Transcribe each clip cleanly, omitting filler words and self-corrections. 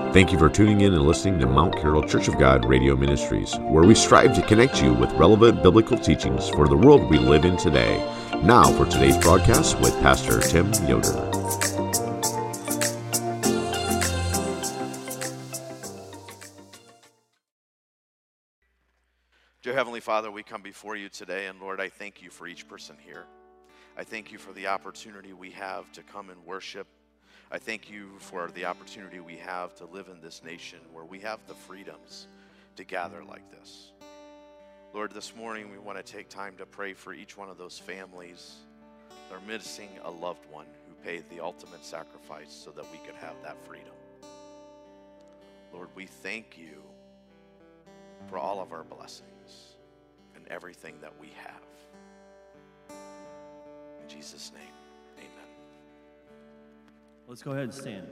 Thank you for tuning in and listening to Mount Carroll Church of God Radio Ministries, where we strive to connect you with relevant biblical teachings for the world we live in today. Now for today's broadcast with Pastor Tim Yoder. Dear Heavenly Father, we come before you today, and Lord, I thank you for each person here. I thank you for the opportunity we have to come and worship. I thank you for the opportunity we have to live in this nation where we have the freedoms to gather like this. Lord, this morning we want to take time to pray for each one of those families that are missing a loved one who paid the ultimate sacrifice so that we could have that freedom. Lord, we thank you for all of our blessings and everything that we have. In Jesus' name. Let's go ahead and stand.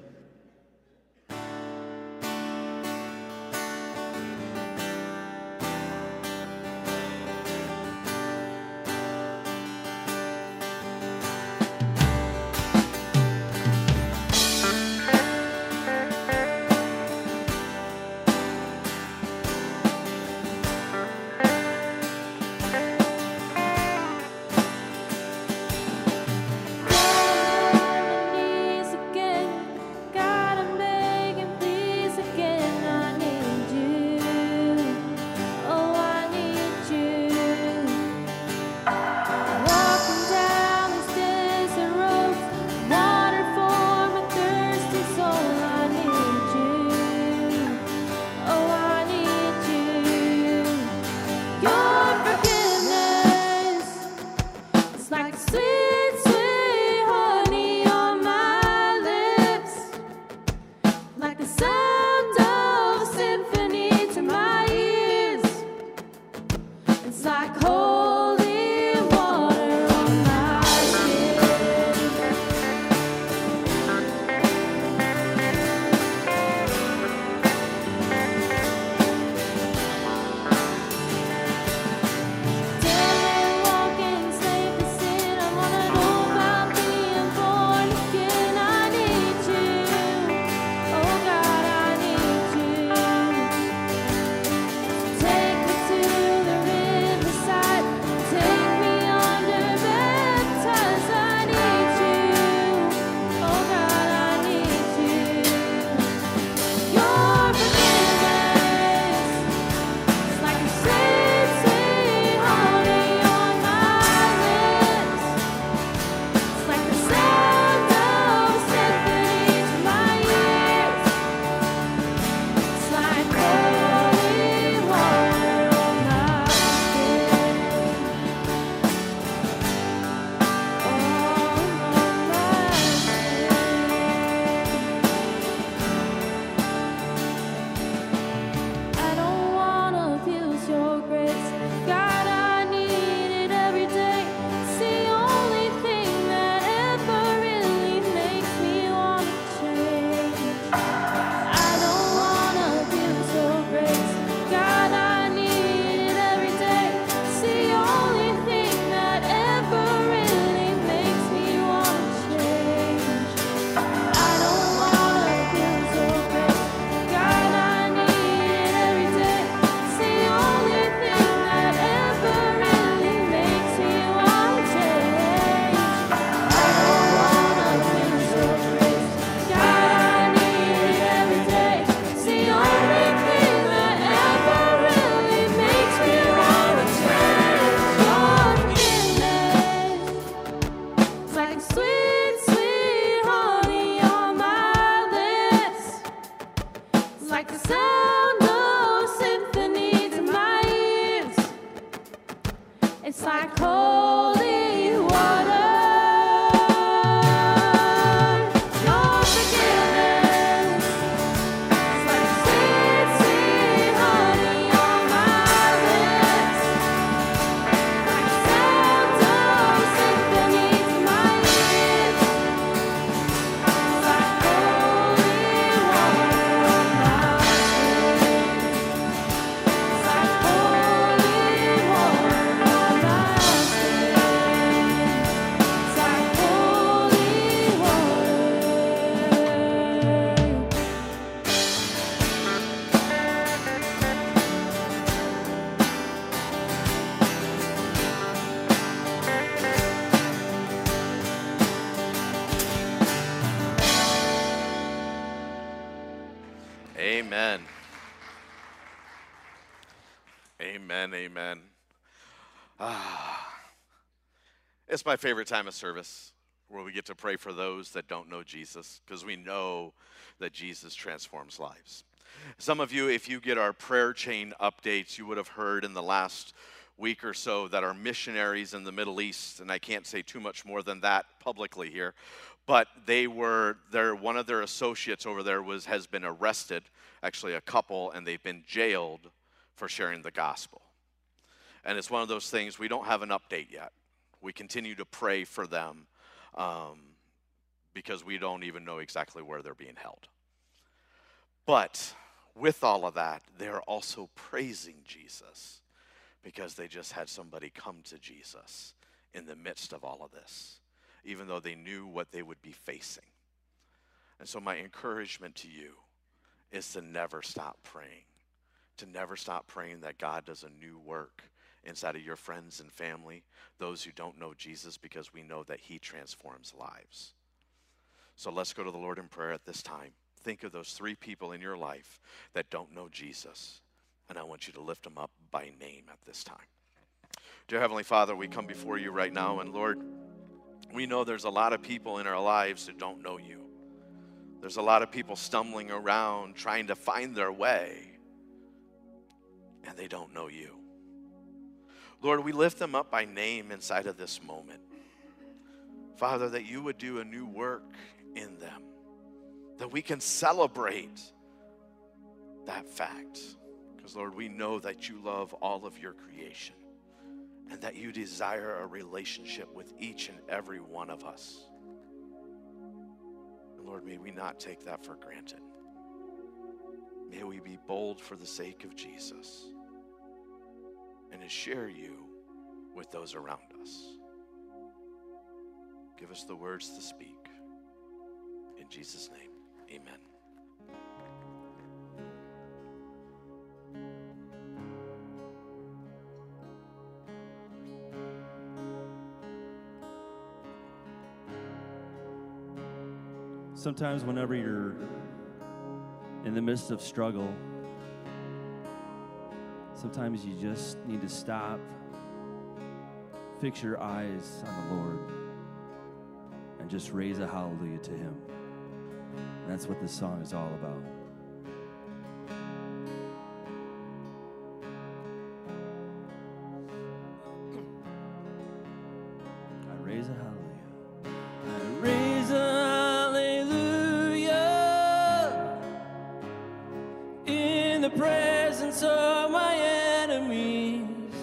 Amen. Amen, amen. It's my favorite time of service where we get to pray for those that don't know Jesus, because we know that Jesus transforms lives. Some of you, if you get our prayer chain updates, you would have heard in the last week or so that our missionaries in the Middle East, and I can't say too much more than that publicly here, but one of their associates over there has been arrested, actually a couple, and they've been jailed for sharing the gospel. And it's one of those things, we don't have an update yet. We continue to pray for them because we don't even know exactly where they're being held. But with all of that, they're also praising Jesus because they just had somebody come to Jesus in the midst of all of this, even though they knew what they would be facing. And so my encouragement to you is to never stop praying, to never stop praying that God does a new work inside of your friends and family, those who don't know Jesus, because we know that he transforms lives. So let's go to the Lord in prayer at this time. Think of those 3 people in your life that don't know Jesus, and I want you to lift them up by name at this time. Dear Heavenly Father, we come before you right now, and Lord, we know there's a lot of people in our lives who don't know you. There's a lot of people stumbling around trying to find their way, and they don't know you. Lord, we lift them up by name inside of this moment. Father, that you would do a new work in them, that we can celebrate that fact. Because, Lord, we know that you love all of your creation and that you desire a relationship with each and every one of us. And Lord, may we not take that for granted. May we be bold for the sake of Jesus and to share you with those around us. Give us the words to speak. In Jesus' name, amen. Sometimes whenever you're in the midst of struggle, sometimes you just need to stop, fix your eyes on the Lord, and just raise a hallelujah to him. And that's what this song is all about. I raise a hallelujah. I raise a hallelujah in the presence of my enemies.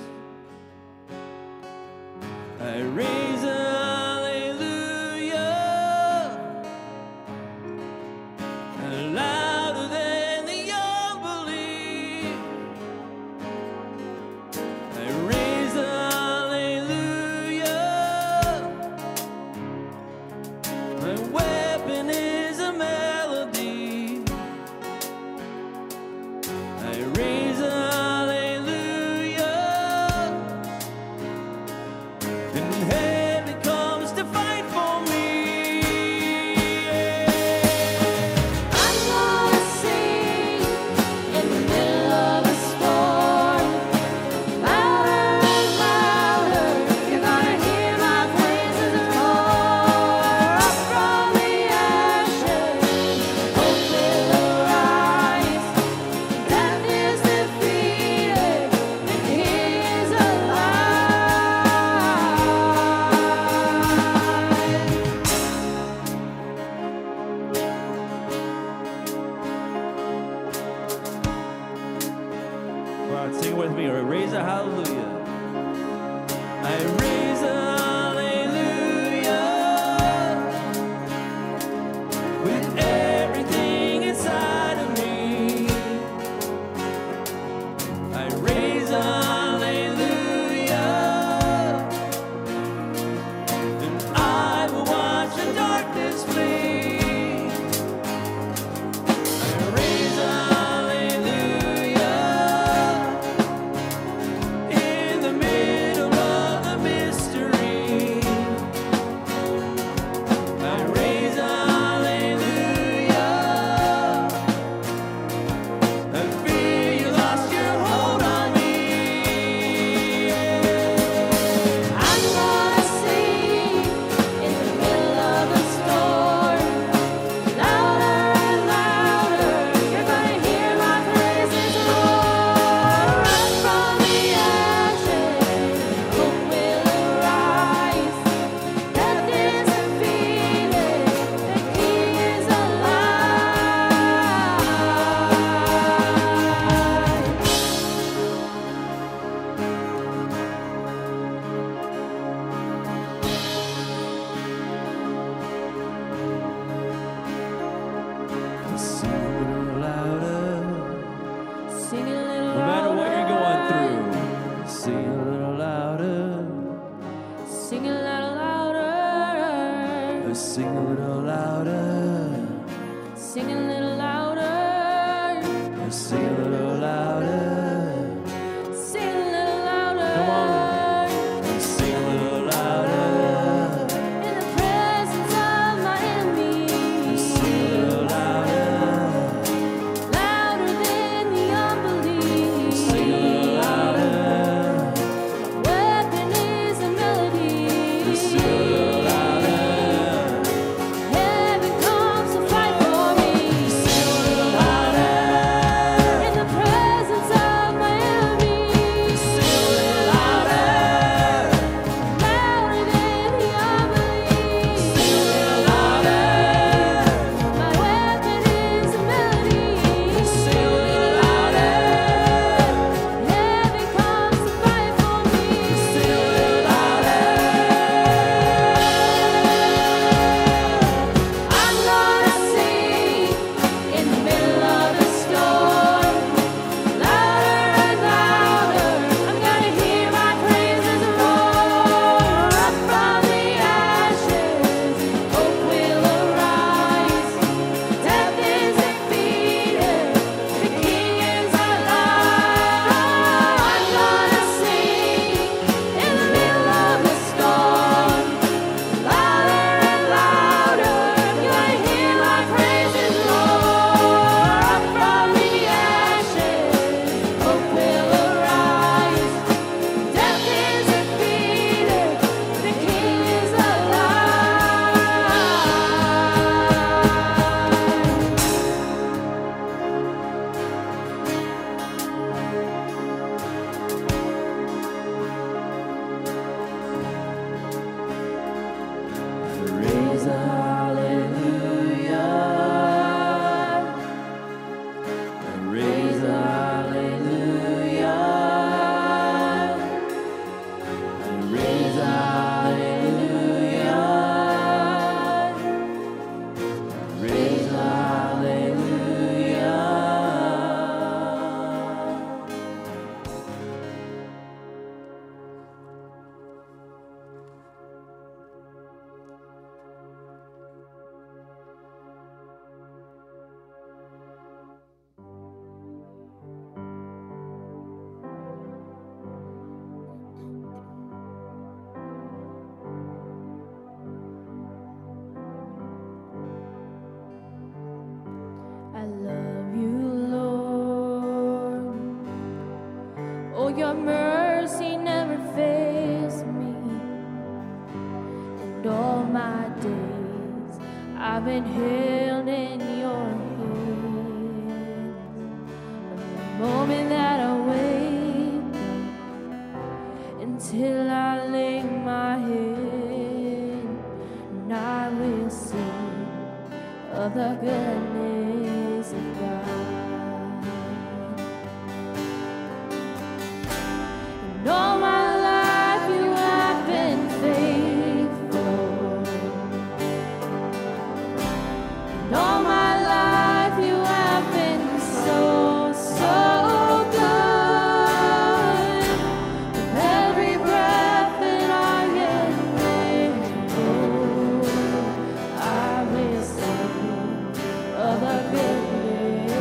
I raise a louder than the unbelief. I raise a hallelujah. My weapon is a melody. I raise a hallelujah. And heaven comes to fight for me. Sing it with me, or raise a hallelujah. I raise a hallelujah with everything inside of me. I raise a hallelujah, and I will watch the darkness flee. I raise a hallelujah in the middle of the mystery. Sing a little louder. Sing a little No matter what you're louder. going through, sing a little louder. Sing a little louder. Sing a little louder. Sing a little louder. Sing a little louder. Sing a little louder. Come on. Sing a little louder. In the presence of my enemies. Sing a little louder. Louder than the unbelief. Sing a little louder. Weapon is a melody. Sing a little louder. Heaven comes to fight for me. Sing a little louder. In the presence of my enemies. Sing a little louder. Louder than the unbelief. Sing a little louder. My weapon is a melody. Sing a little louder. Heaven comes to fight for me. Sing a little louder. I'm gonna sing in the middle of the storm, louder and louder. I'm gonna hear my praises roar up from the ashes. Hope will arise. Death is defeated. The King is alive. I'm gonna sing in the middle of the storm. Louder and louder, I'm gonna hear my praises roar up from the ashes. Hope will arise. Death is defeated. The King is Raise a hallelujah. Raise a hallelujah. Raise a hallelujah. Raise a hallelujah. I love you, Lord. Oh, your mercy never fails me. And all my days I've been held in your hands. From the moment that I wake up until I lay my head, and I will sing of the goodness of God. And all my life you have been faithful. And all my life you have been so, so good. With every breath that I am able, I will sing of the goodness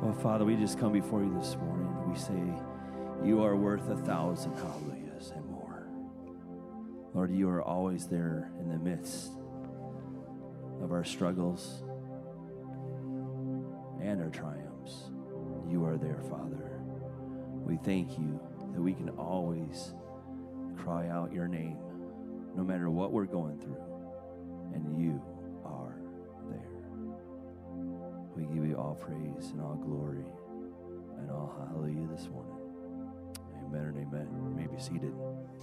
Well, Father, we just come before you this morning. We say you are worth 1,000 hallelujahs and more. Lord, you are always there in the midst of our struggles and our triumphs. You are there, Father. We thank you that we can always cry out your name, no matter what we're going through, and you are there. We give you all praise and all glory and all hallelujah this morning. Amen and amen. You may be seated.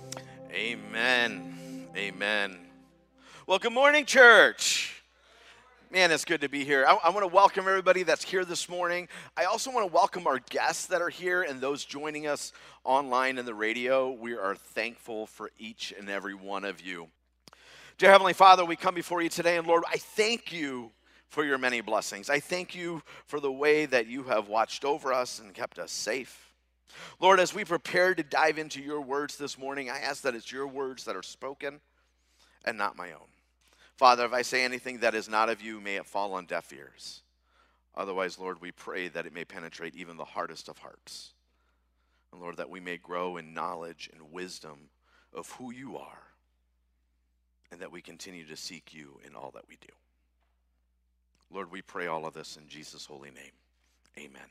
Amen. Amen. Well, good morning, church. Man, it's good to be here. I want to welcome everybody that's here this morning. I also want to welcome our guests that are here and those joining us online and the radio. We are thankful for each and every one of you. Dear Heavenly Father, we come before you today, and Lord, I thank you for your many blessings. I thank you for the way that you have watched over us and kept us safe. Lord, as we prepare to dive into your words this morning, I ask that it's your words that are spoken and not my own. Father, if I say anything that is not of you, may it fall on deaf ears. Otherwise, Lord, we pray that it may penetrate even the hardest of hearts. And Lord, that we may grow in knowledge and wisdom of who you are, and that we continue to seek you in all that we do. Lord, we pray all of this in Jesus' holy name. Amen.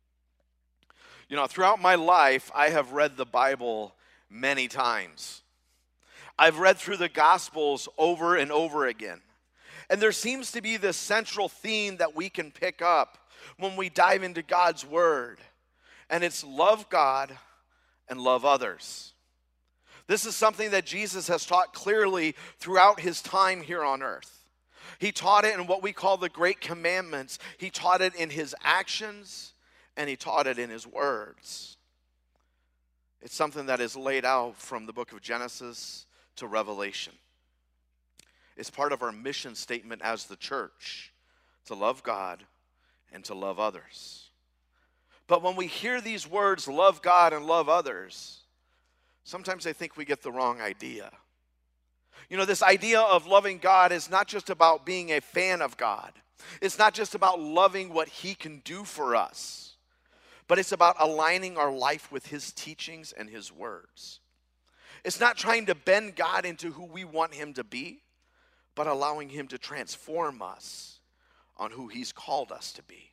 You know, throughout my life, I have read the Bible many times. I've read through the Gospels over and over again. And there seems to be this central theme that we can pick up when we dive into God's Word. And it's love God and love others. This is something that Jesus has taught clearly throughout his time here on earth. He taught it in what we call the Great Commandments. He taught it in his actions, and he taught it in his words. It's something that is laid out from the book of Genesis to Revelation. It's part of our mission statement as the church, to love God and to love others. But when we hear these words, love God and love others, sometimes I think we get the wrong idea. You know, this idea of loving God is not just about being a fan of God. It's not just about loving what he can do for us, but it's about aligning our life with his teachings and his words. It's not trying to bend God into who we want him to be, but allowing him to transform us on who he's called us to be.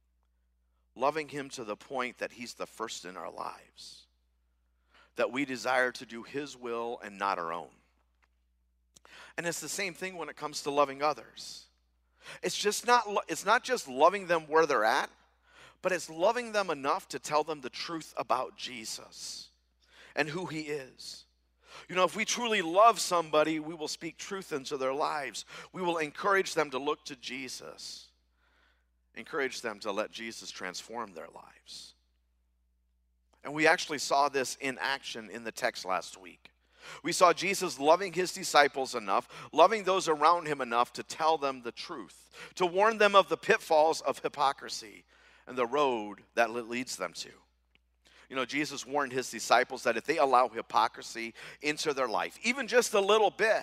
Loving him to the point that he's the first in our lives, that we desire to do his will and not our own. And it's the same thing when it comes to loving others. It's not just loving them where they're at, but it's loving them enough to tell them the truth about Jesus and who he is. You know, if we truly love somebody, we will speak truth into their lives. We will encourage them to look to Jesus. Encourage them to let Jesus transform their lives. And we actually saw this in action in the text last week. We saw Jesus loving his disciples enough, loving those around him enough to tell them the truth, to warn them of the pitfalls of hypocrisy and the road that leads them to. You know, Jesus warned his disciples that if they allow hypocrisy into their life, even just a little bit,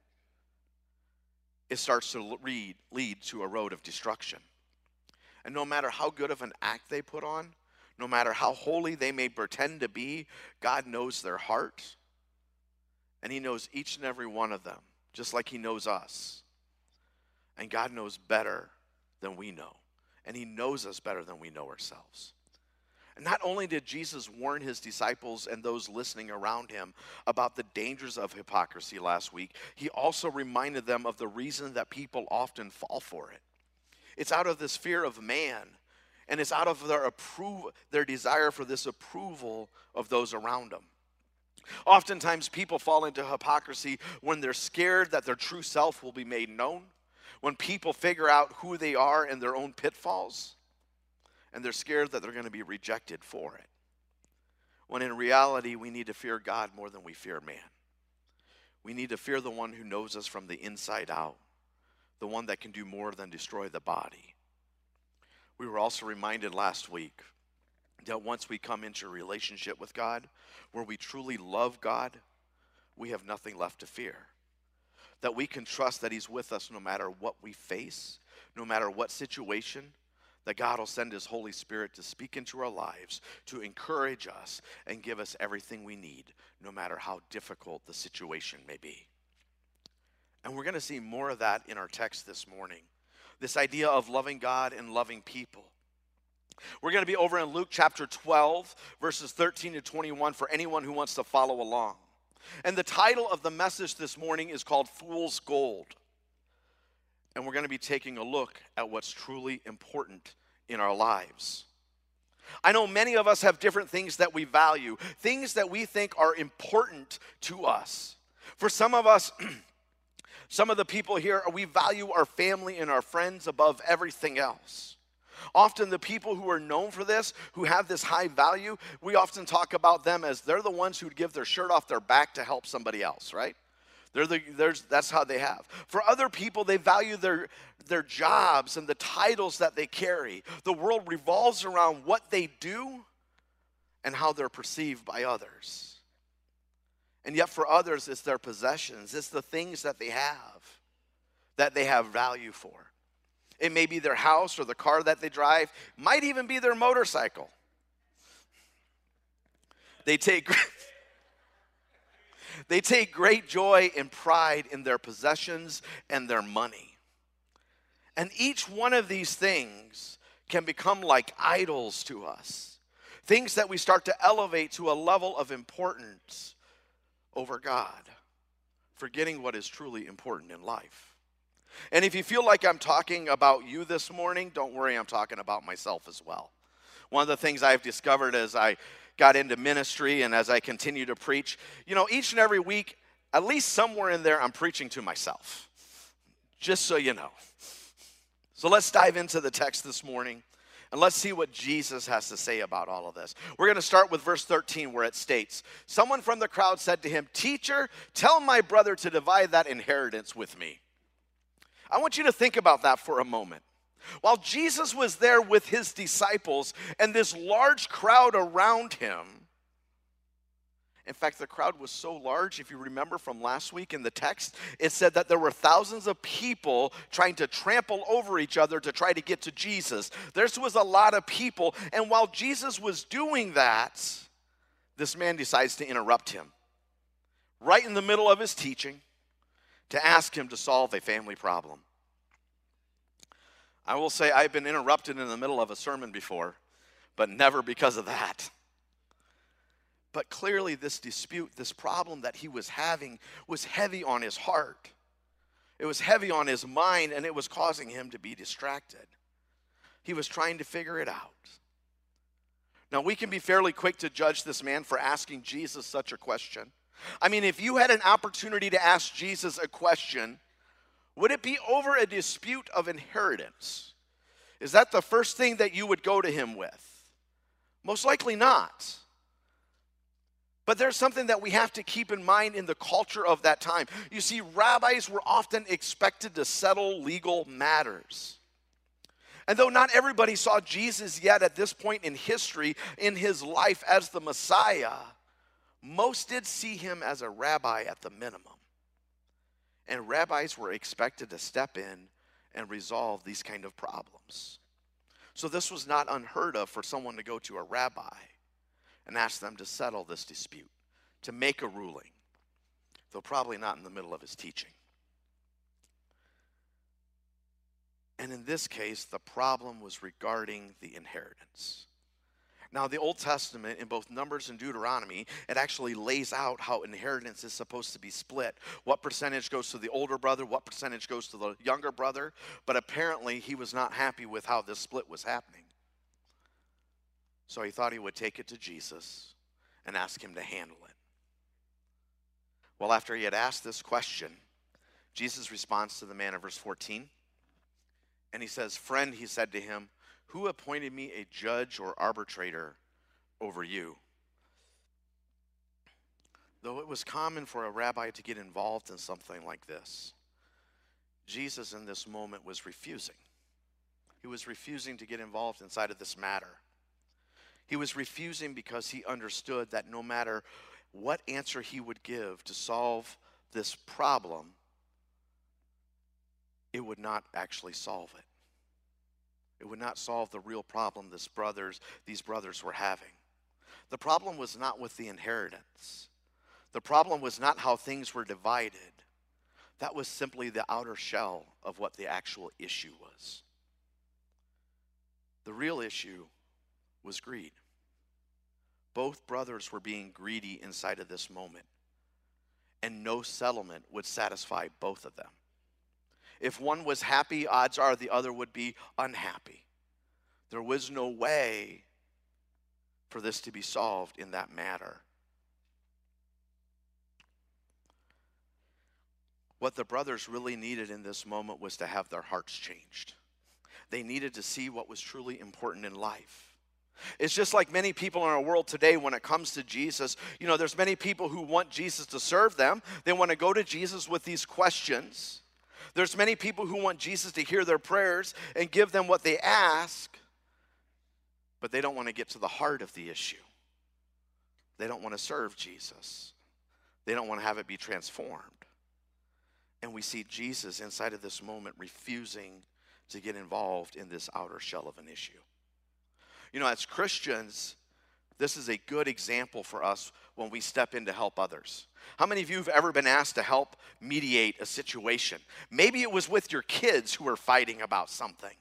it starts to lead to a road of destruction. And no matter how good of an act they put on, no matter how holy they may pretend to be, God knows their heart. And he knows each and every one of them, just like he knows us. And God knows better than we know. And he knows us better than we know ourselves. And not only did Jesus warn his disciples and those listening around him about the dangers of hypocrisy last week, he also reminded them of the reason that people often fall for it. It's out of this fear of man, and it's out of their desire for this approval of those around them. Oftentimes people fall into hypocrisy when they're scared that their true self will be made known, when people figure out who they are in their own pitfalls, and they're scared that they're going to be rejected for it. When in reality, we need to fear God more than we fear man. We need to fear the one who knows us from the inside out, the one that can do more than destroy the body. We were also reminded last week that once we come into a relationship with God, where we truly love God, we have nothing left to fear. That we can trust that he's with us no matter what we face, no matter what situation, that God will send his Holy Spirit to speak into our lives, to encourage us and give us everything we need, no matter how difficult the situation may be. And we're going to see more of that in our text this morning. This idea of loving God and loving people. We're going to be over in Luke chapter 12, verses 13 to 21 for anyone who wants to follow along. And the title of the message this morning is called Fool's Gold. And we're going to be taking a look at what's truly important in our lives. I know many of us have different things that we value, things that we think are important to us. For some of us, some of the people here, we value our family and our friends above everything else. Often the people who are known for this, who have this high value, we often talk about them as they're the ones who'd give their shirt off their back to help somebody else, right? That's how they have. For other people, they value their jobs and the titles that they carry. The world revolves around what they do and how they're perceived by others. And yet for others, it's their possessions. It's the things that they have value for. It may be their house or the car that they drive. Might even be their motorcycle. They take great joy and pride in their possessions and their money. And each one of these things can become like idols to us. Things that we start to elevate to a level of importance over God, forgetting what is truly important in life. And if you feel like I'm talking about you this morning, don't worry, I'm talking about myself as well. One of the things I've discovered as I got into ministry and as I continue to preach, each and every week, at least somewhere in there, I'm preaching to myself. Just so you know. So let's dive into the text this morning, and let's see what Jesus has to say about all of this. We're going to start with verse 13, where it states, "Someone from the crowd said to him, 'Teacher, tell my brother to divide that inheritance with me.'" I want you to think about that for a moment. While Jesus was there with his disciples and this large crowd around him, in fact, the crowd was so large, if you remember from last week in the text, it said that there were thousands of people trying to trample over each other to try to get to Jesus. There was a lot of people, and while Jesus was doing that, this man decides to interrupt him right in the middle of his teaching to ask him to solve a family problem. I will say I've been interrupted in the middle of a sermon before, but never because of that. But clearly this dispute, this problem that he was having, was heavy on his heart. It was heavy on his mind, and it was causing him to be distracted. He was trying to figure it out. Now, we can be fairly quick to judge this man for asking Jesus such a question. I mean, if you had an opportunity to ask Jesus a question, would it be over a dispute of inheritance? Is that the first thing that you would go to him with? Most likely not. But there's something that we have to keep in mind in the culture of that time. You see, rabbis were often expected to settle legal matters. And though not everybody saw Jesus yet at this point in history, in his life as the Messiah, most did see him as a rabbi at the minimum. And rabbis were expected to step in and resolve these kind of problems. So this was not unheard of for someone to go to a rabbi and ask them to settle this dispute, to make a ruling, though probably not in the middle of his teaching. And in this case, the problem was regarding the inheritance. Now, the Old Testament, in both Numbers and Deuteronomy, it actually lays out how inheritance is supposed to be split. What percentage goes to the older brother, what percentage goes to the younger brother. But apparently, he was not happy with how this split was happening. So he thought he would take it to Jesus and ask him to handle it. Well, after he had asked this question, Jesus responds to the man in verse 14. And he says, "Friend," he said to him, "who appointed me a judge or arbitrator over you?" Though it was common for a rabbi to get involved in something like this, Jesus in this moment was refusing. He was refusing to get involved inside of this matter. He was refusing because he understood that no matter what answer he would give to solve this problem, it would not actually solve it. It would not solve the real problem these brothers were having. The problem was not with the inheritance. The problem was not how things were divided. That was simply the outer shell of what the actual issue was. The real issue was greed. Both brothers were being greedy inside of this moment, and no settlement would satisfy both of them. If one was happy, odds are the other would be unhappy. There was no way for this to be solved in that matter. What the brothers really needed in this moment was to have their hearts changed. They needed to see what was truly important in life. It's just like many people in our world today when it comes to Jesus. You know, there's many people who want Jesus to serve them. They want to go to Jesus with these questions. There's many people who want Jesus to hear their prayers and give them what they ask, but they don't want to get to the heart of the issue. They don't want to serve Jesus. They don't want to have it be transformed. And we see Jesus inside of this moment refusing to get involved in this outer shell of an issue. You know, as Christians, this is a good example for us when we step in to help others. How many of you have ever been asked to help mediate a situation? Maybe it was with your kids who were fighting about something.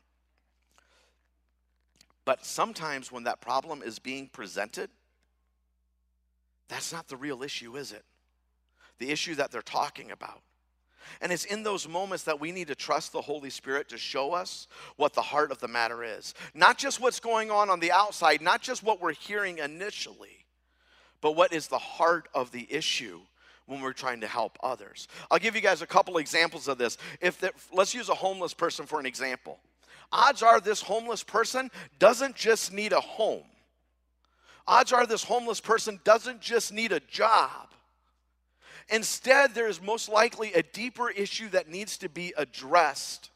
But sometimes when that problem is being presented, that's not the real issue, is it? The issue that they're talking about. And it's in those moments that we need to trust the Holy Spirit to show us what the heart of the matter is. Not just what's going on the outside, not just what we're hearing initially, but what is the heart of the issue when we're trying to help others. I'll give you guys a couple examples of this. Let's use a homeless person for an example. Odds are this homeless person doesn't just need a home. Odds are this homeless person doesn't just need a job. Instead, there is most likely a deeper issue that needs to be addressed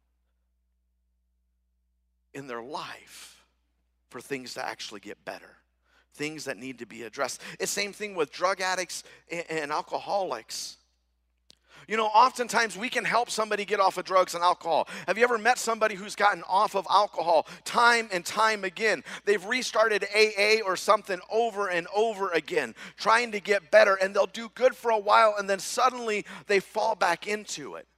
in their life for things to actually get better. Things that need to be addressed. It's the same thing with drug addicts and alcoholics. You know, oftentimes we can help somebody get off of drugs and alcohol. Have you ever met somebody who's gotten off of alcohol time and time again? They've restarted AA or something over and over again, trying to get better, and they'll do good for a while, and then suddenly they fall back into it.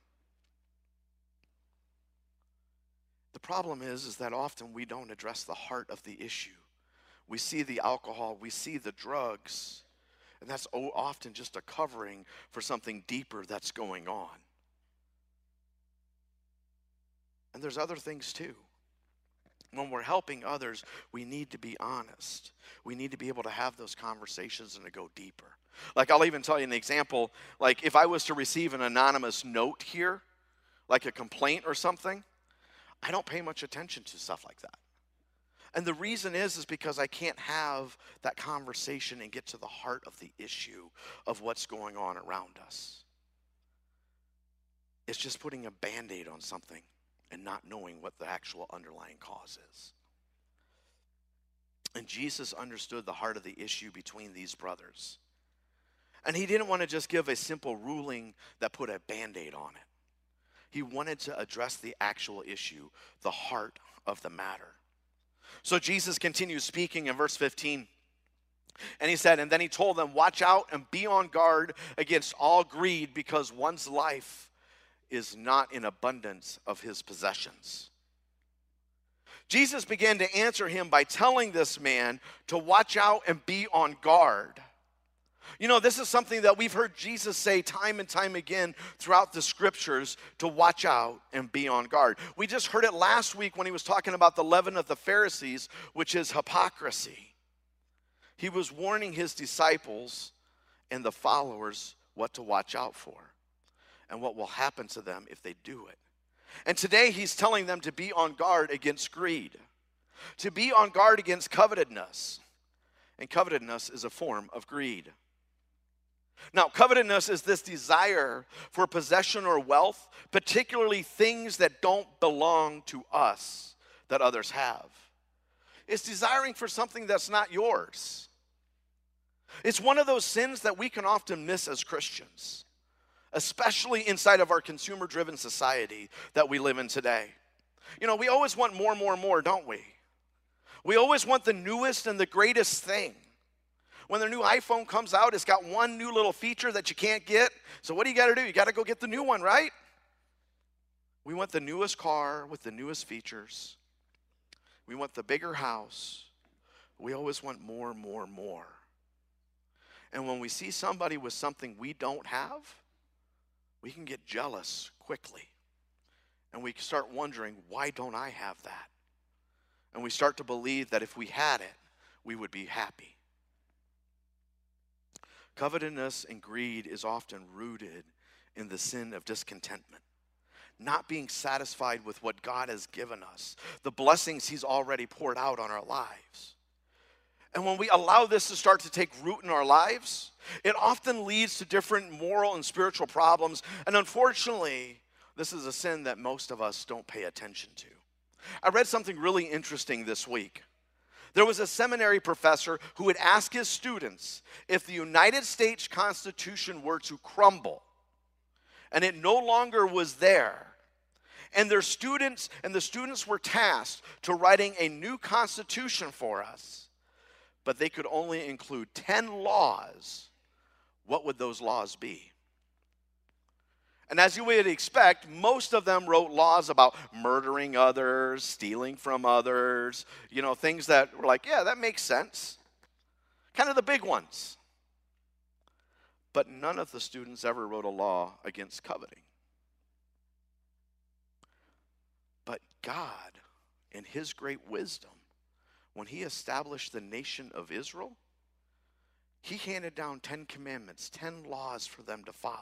The problem is that often we don't address the heart of the issue. We see the alcohol, we see the drugs, and that's often just a covering for something deeper that's going on. And there's other things too. When we're helping others, we need to be honest. We need to be able to have those conversations and to go deeper. Like, I'll even tell you an example. Like, if I was to receive an anonymous note here, like a complaint or something, I don't pay much attention to stuff like that. And the reason is because I can't have that conversation and get to the heart of the issue of what's going on around us. It's just putting a Band-Aid on something and not knowing what the actual underlying cause is. And Jesus understood the heart of the issue between these brothers. And he didn't want to just give a simple ruling that put a Band-Aid on it. He wanted to address the actual issue, the heart of the matter. So Jesus continues speaking in verse 15. And he said, and then he told them, watch out and be on guard against all greed, because one's life is not in abundance of his possessions. Jesus began to answer him by telling this man to watch out and be on guard. You know, this is something that we've heard Jesus say time and time again throughout the scriptures, to watch out and be on guard. We just heard it last week when he was talking about the leaven of the Pharisees, which is hypocrisy. He was warning his disciples and the followers what to watch out for and what will happen to them if they do it. And today he's telling them to be on guard against greed, to be on guard against covetousness. And covetousness is a form of greed. Now, covetousness is this desire for possession or wealth, particularly things that don't belong to us that others have. It's desiring for something that's not yours. It's one of those sins that we can often miss as Christians, especially inside of our consumer-driven society that we live in today. You know, we always want more, don't we? We always want the newest and the greatest thing. When the new iPhone comes out, it's got one new little feature that you can't get. So what do you got to do? You got to go get the new one, right? We want the newest car with the newest features. We want the bigger house. We always want more. And when we see somebody with something we don't have, we can get jealous quickly. And we start wondering, why don't I have that? And we start to believe that if we had it, we would be happy. Covetousness and greed is often rooted in the sin of discontentment, not being satisfied with what God has given us, the blessings he's already poured out on our lives. And when we allow this to start to take root in our lives, it often leads to different moral and spiritual problems. And unfortunately, this is a sin that most of us don't pay attention to. I read something really interesting this week. There was a seminary professor who would ask his students if the United States Constitution were to crumble and it no longer was there, and the students were tasked to writing a new constitution for us, but they could only include 10 laws, what would those laws be? And as you would expect, most of them wrote laws about murdering others, stealing from others, things that were like, yeah, that makes sense. Kind of the big ones. But none of the students ever wrote a law against coveting. But God, in his great wisdom, when he established the nation of Israel, he handed down 10 commandments, 10 laws for them to follow.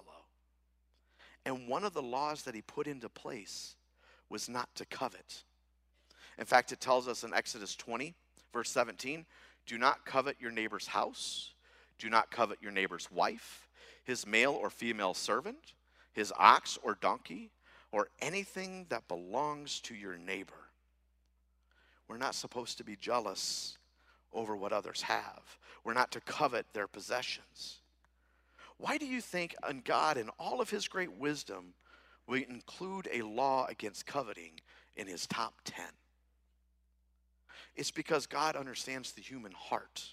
And one of the laws that he put into place was not to covet. In fact, it tells us in Exodus 20, verse 17, do not covet your neighbor's house. Do not covet your neighbor's wife, his male or female servant, his ox or donkey, or anything that belongs to your neighbor. We're not supposed to be jealous over what others have. We're not to covet their possessions. Why do you think God, in all of his great wisdom, will include a law against coveting in his top 10? It's because God understands the human heart.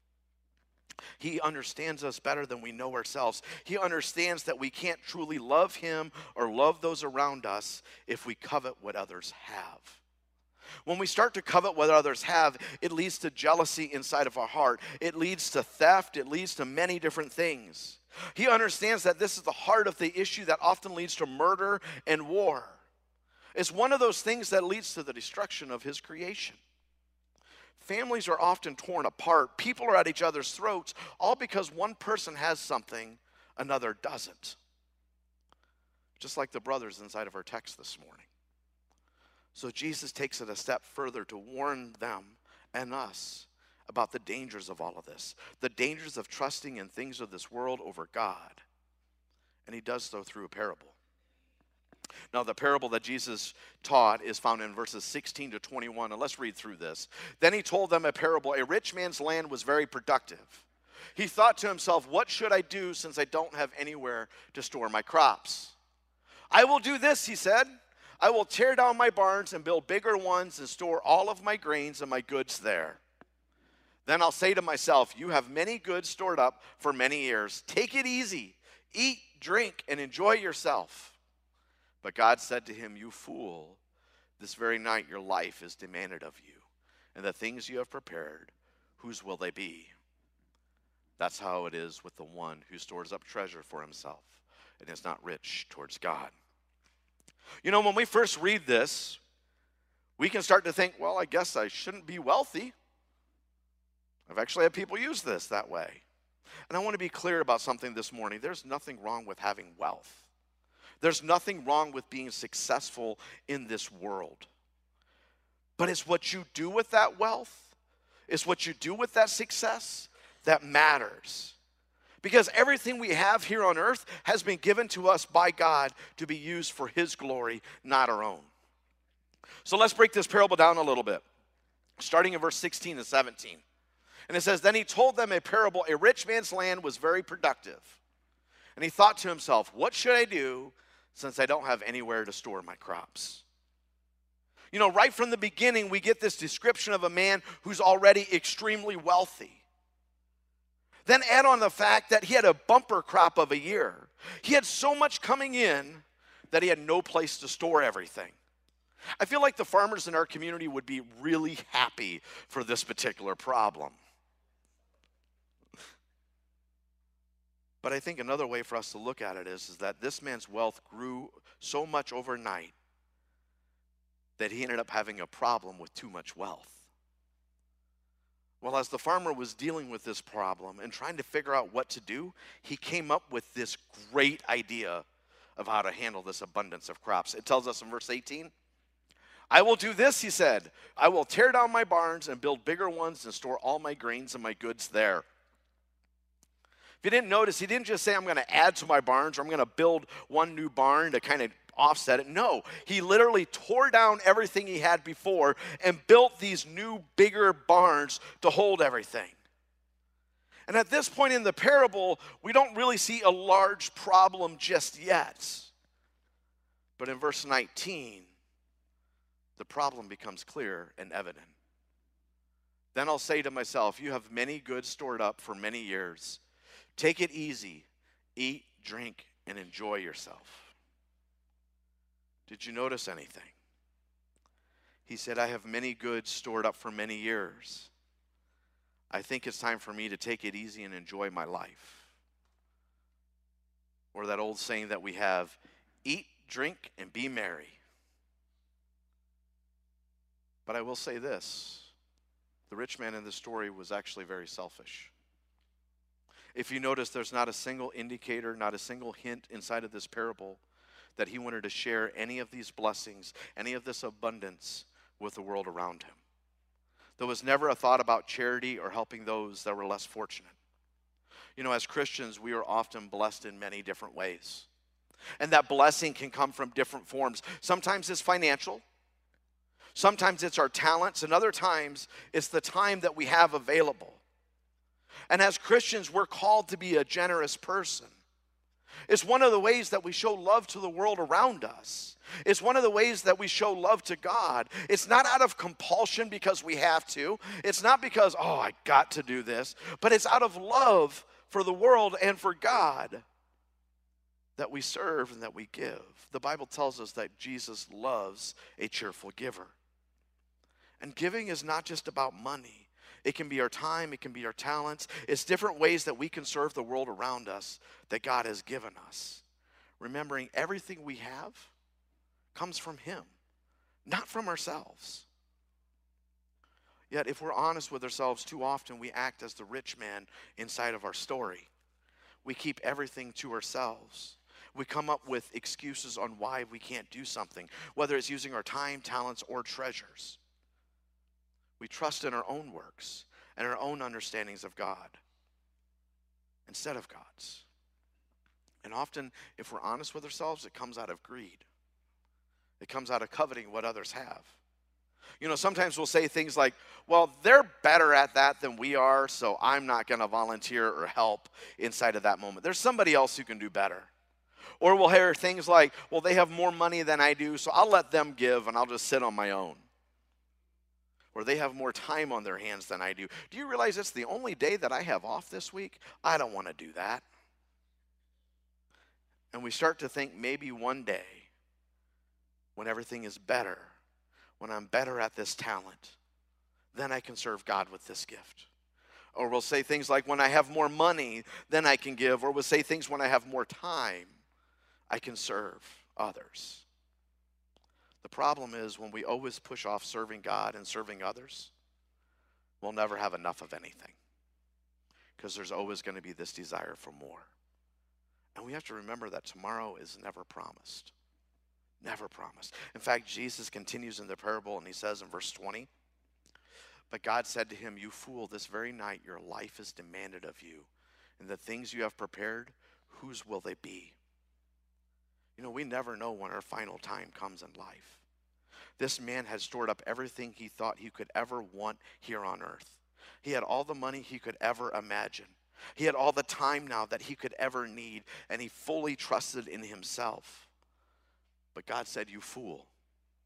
He understands us better than we know ourselves. He understands that we can't truly love him or love those around us if we covet what others have. When we start to covet what others have, it leads to jealousy inside of our heart. It leads to theft. It leads to many different things. He understands that this is the heart of the issue that often leads to murder and war. It's one of those things that leads to the destruction of his creation. Families are often torn apart. People are at each other's throats, all because one person has something another doesn't. Just like the brothers inside of our text this morning. So Jesus takes it a step further to warn them and us about the dangers of all of this, the dangers of trusting in things of this world over God. And he does so through a parable. Now, the parable that Jesus taught is found in verses 16 to 21, and let's read through this. Then he told them a parable. A rich man's land was very productive. He thought to himself, what should I do since I don't have anywhere to store my crops? I will do this, he said. I will tear down my barns and build bigger ones and store all of my grains and my goods there. Then I'll say to myself, you have many goods stored up for many years. Take it easy. Eat, drink, and enjoy yourself. But God said to him, you fool, this very night your life is demanded of you. And the things you have prepared, whose will they be? That's how it is with the one who stores up treasure for himself and is not rich towards God. You know, when we first read this, we can start to think, well, I guess I shouldn't be wealthy. I've actually had people use this that way. And I want to be clear about something this morning. There's nothing wrong with having wealth. There's nothing wrong with being successful in this world. But it's what you do with that wealth, it's what you do with that success that matters. Because everything we have here on earth has been given to us by God to be used for his glory, not our own. So let's break this parable down a little bit, starting in verse 16 and 17. And it says, then he told them a parable. A rich man's land was very productive. And he thought to himself, what should I do since I don't have anywhere to store my crops? You know, right from the beginning, we get this description of a man who's already extremely wealthy. Then add on the fact that he had a bumper crop of a year. He had so much coming in that he had no place to store everything. I feel like the farmers in our community would be really happy for this particular problem. But I think another way for us to look at it is that this man's wealth grew so much overnight that he ended up having a problem with too much wealth. Well, as the farmer was dealing with this problem and trying to figure out what to do, he came up with this great idea of how to handle this abundance of crops. It tells us in verse 18, I will do this, he said. I will tear down my barns and build bigger ones and store all my grains and my goods there. If you didn't notice, he didn't just say, I'm going to add to my barns, or I'm going to build one new barn to kind of offset it. No, he literally tore down everything he had before and built these new, bigger barns to hold everything. And at this point in the parable, we don't really see a large problem just yet. But in verse 19, the problem becomes clear and evident. Then I'll say to myself, you have many goods stored up for many years. Take it easy, eat, drink, and enjoy yourself. Did you notice anything? He said, I have many goods stored up for many years. I think it's time for me to take it easy and enjoy my life. Or that old saying that we have, eat, drink, and be merry. But I will say this, the rich man in this story was actually very selfish. If you notice, there's not a single indicator, not a single hint inside of this parable that he wanted to share any of these blessings, any of this abundance with the world around him. There was never a thought about charity or helping those that were less fortunate. You know, as Christians, we are often blessed in many different ways. And that blessing can come from different forms. Sometimes it's financial. Sometimes it's our talents. And other times it's the time that we have available. And as Christians, we're called to be a generous person. It's one of the ways that we show love to the world around us. It's one of the ways that we show love to God. It's not out of compulsion because we have to. It's not because, oh, I got to do this. But it's out of love for the world and for God that we serve and that we give. The Bible tells us that Jesus loves a cheerful giver. And giving is not just about money. It can be our time, it can be our talents. It's different ways that we can serve the world around us that God has given us. Remembering everything we have comes from Him, not from ourselves. Yet if we're honest with ourselves, too often we act as the rich man inside of our story. We keep everything to ourselves. We come up with excuses on why we can't do something, whether it's using our time, talents, or treasures. We trust in our own works and our own understandings of God instead of God's. And often, if we're honest with ourselves, it comes out of greed. It comes out of coveting what others have. You know, sometimes we'll say things like, well, they're better at that than we are, so I'm not going to volunteer or help inside of that moment. There's somebody else who can do better. Or we'll hear things like, well, they have more money than I do, so I'll let them give and I'll just sit on my own. Or they have more time on their hands than I do. Do you realize it's the only day that I have off this week? I don't want to do that. And we start to think maybe one day, when everything is better, when I'm better at this talent, then I can serve God with this gift. Or we'll say things like, when I have more money, then I can give. Or we'll say things, when I have more time, I can serve others. The problem is when we always push off serving God and serving others, we'll never have enough of anything because there's always going to be this desire for more. And we have to remember that tomorrow is never promised. Never promised. In fact, Jesus continues in the parable and he says in verse 20, but God said to him, you fool, this very night your life is demanded of you, and the things you have prepared, whose will they be? You know, we never know when our final time comes in life. This man had stored up everything he thought he could ever want here on earth. He had all the money he could ever imagine. He had all the time now that he could ever need, and he fully trusted in himself. But God said, you fool,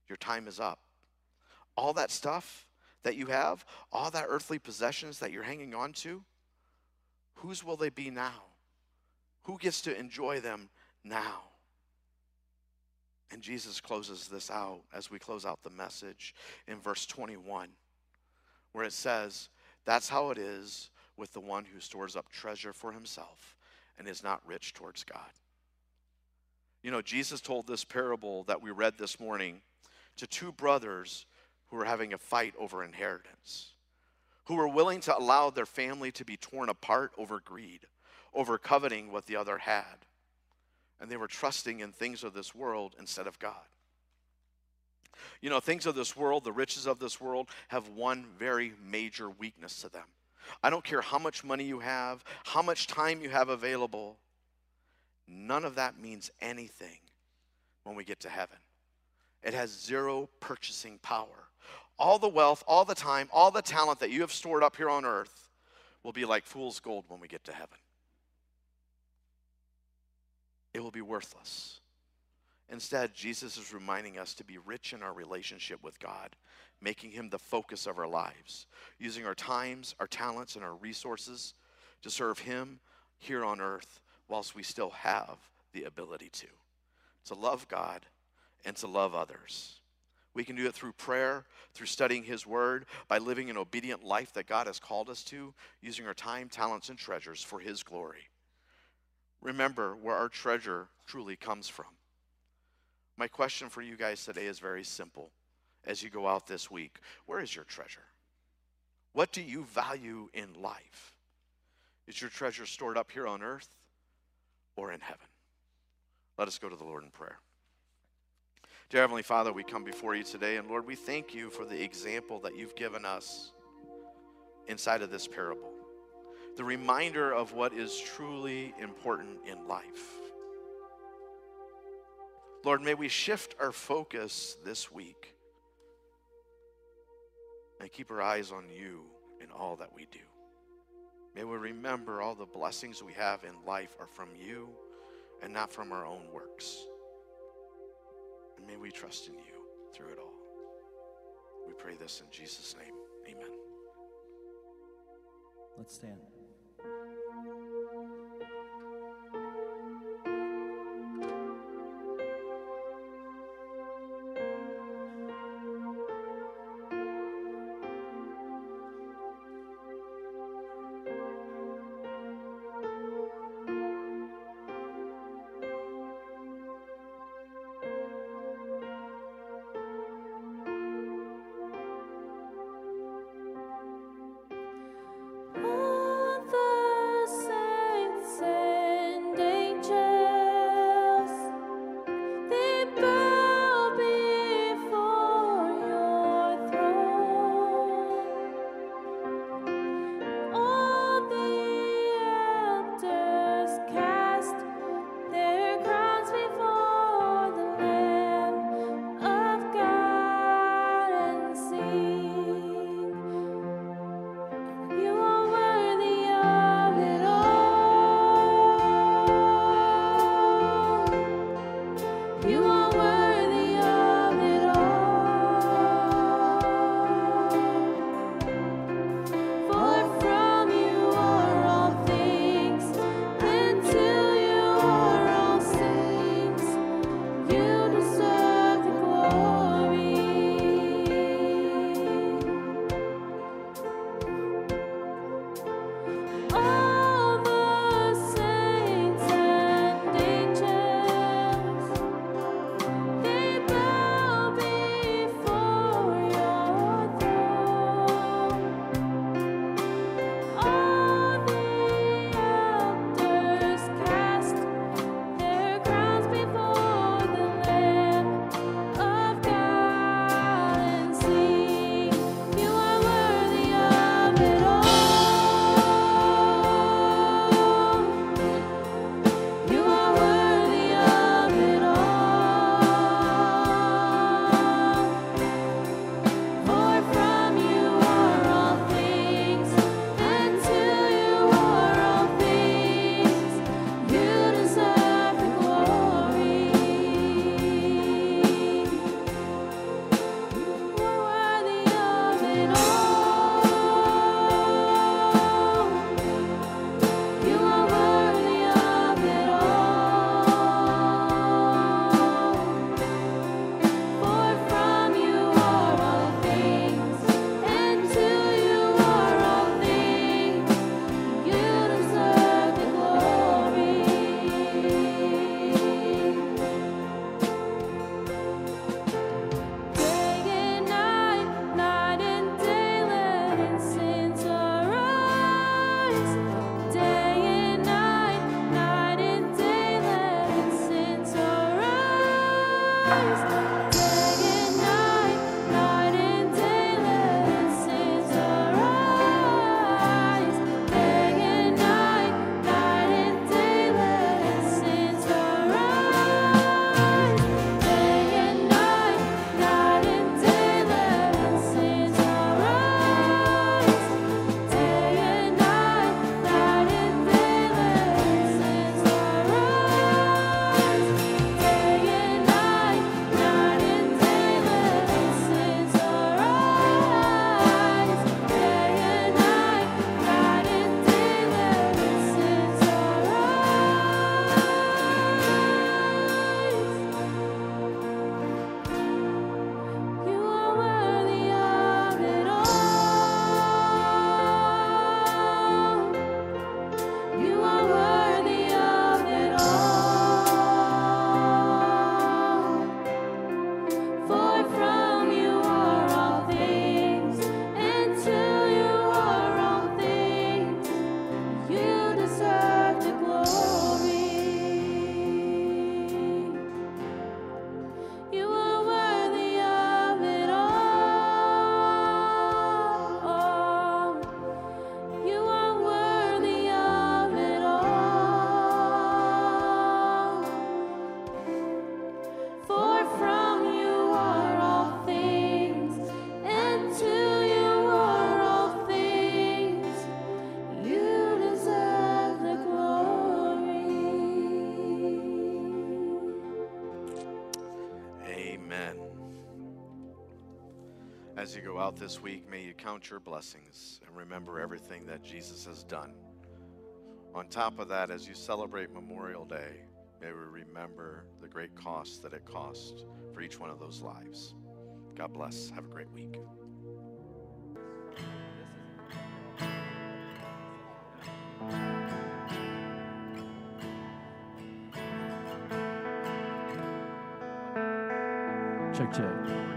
Your time is up. All that stuff that you have, all that earthly possessions that you're hanging on to, whose will they be now? Who gets to enjoy them now? And Jesus closes this out as we close out the message in verse 21, where it says, that's how it is with the one who stores up treasure for himself and is not rich towards God. You know, Jesus told this parable that we read this morning to two brothers who were having a fight over inheritance, who were willing to allow their family to be torn apart over greed, over coveting what the other had. And they were trusting in things of this world instead of God. You know, things of this world, the riches of this world, have one very major weakness to them. I don't care how much money you have, how much time you have available, none of that means anything when we get to heaven. It has zero purchasing power. All the wealth, all the time, all the talent that you have stored up here on earth will be like fool's gold when we get to heaven. It will be worthless. Instead, Jesus is reminding us to be rich in our relationship with God, making him the focus of our lives, using our times, our talents, and our resources to serve him here on earth whilst we still have the ability to love God and to love others. We can do it through prayer, through studying his word, by living an obedient life that God has called us to, using our time, talents, and treasures for his glory. Remember where our treasure truly comes from. My question for you guys today is very simple. As you go out this week, where is your treasure? What do you value in life? Is your treasure stored up here on earth or in heaven? Let us go to the Lord in prayer. Dear Heavenly Father, we come before you today, and Lord, we thank you for the example that you've given us inside of this parable. The reminder of what is truly important in life. Lord, may we shift our focus this week and keep our eyes on you in all that we do. May we remember all the blessings we have in life are from you and not from our own works. And may we trust in you through it all. We pray this in Jesus' name. Amen. Let's stand. All As you go out this week, may you count your blessings and remember everything that Jesus has done. On top of that, as you celebrate Memorial Day, may we remember the great cost that it cost for each one of those lives. God bless. Have a great week. Check, check.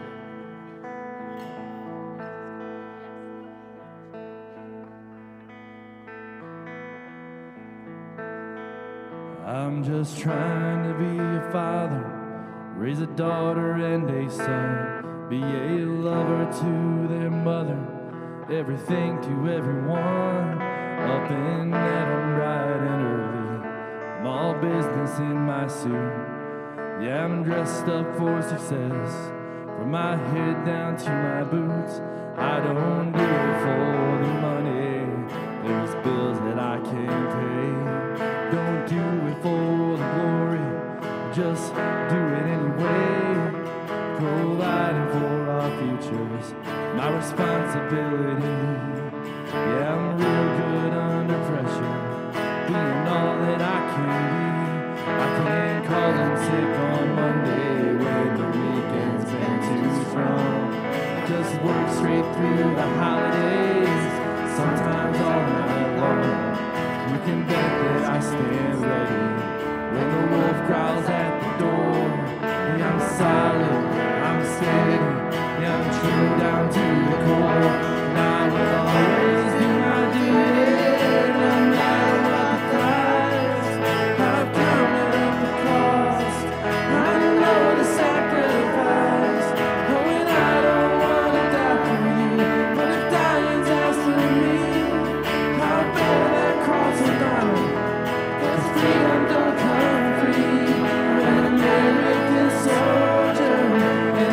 I'm just trying to be a father, raise a daughter and a son, be a lover to their mother, everything to everyone, up and at 'em bright and early. I'm all business in my suit. Yeah, I'm dressed up for success, from my head down to my boots. I don't do it for the money, there's bills that I can't pay. Don't do it for the glory, just do it anyway. Providing for our futures, my responsibility. Yeah, I'm real good under pressure, being all that I can be. I can't call in sick on Monday when the weekend's been too strong. Just work straight through the holidays, sometimes all night long. You can bet that I stand ready when the wolf growls at the door. Yeah, I'm solid, I'm steady, yeah, I'm true down to the core. And I will always do my duty, no matter what the price. I've counted up the cost, I know the sacrifice. Oh, and I don't want to die for you, but if dying's asking me, I'll bear that cross and honor, 'cause freedom don't come free. An American soldier, an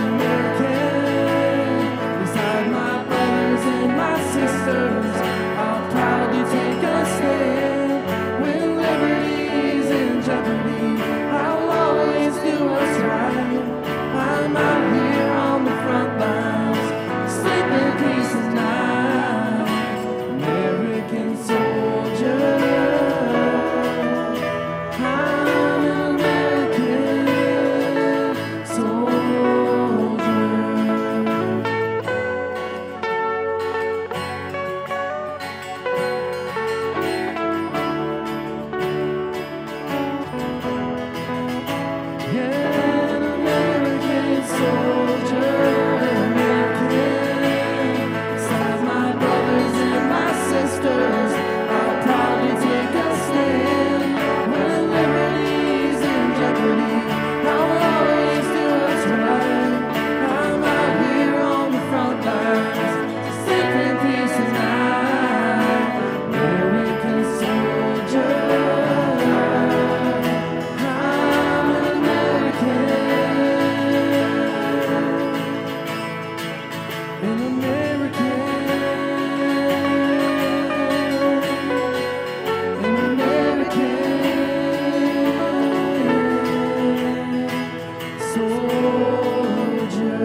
American, beside my brothers and my sisters, I'll proudly take a stand. When liberty's in jeopardy, I'll always do what's right. I'm out here on the front lines, sleep in peace at night. American soldier, I'm an American soldier. Yeah, an American soldier, American. Besides my brothers and my sisters, I'll probably take a stand. When liberty's in jeopardy, I will always do what's right. I'm out here on the front lines, sleep in peace at night. American soldier, I'm an American. An American, an American soldier.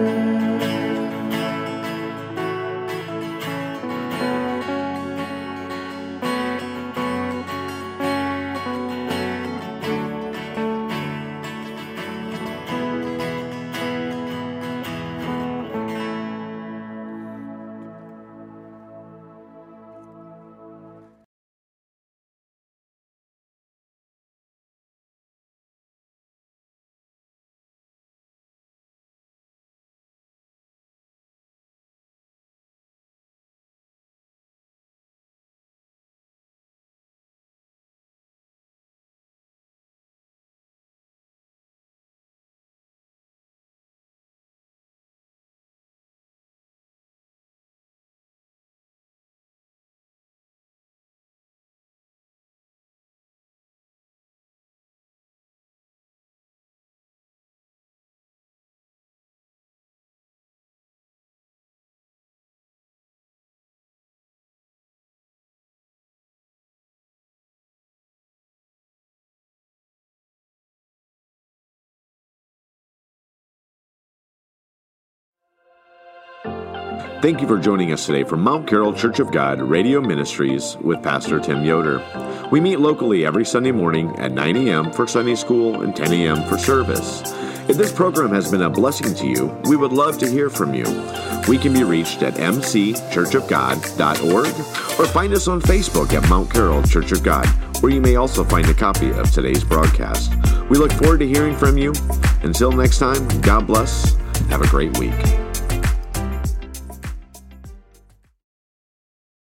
Thank you for joining us today from Mount Carroll Church of God Radio Ministries with Pastor Tim Yoder. We meet locally every Sunday morning at 9 a.m. for Sunday school and 10 a.m. for service. If this program has been a blessing to you, we would love to hear from you. We can be reached at mcchurchofgod.org or find us on Facebook at Mount Carroll Church of God, where you may also find a copy of today's broadcast. We look forward to hearing from you. Until next time, God bless. Have a great week.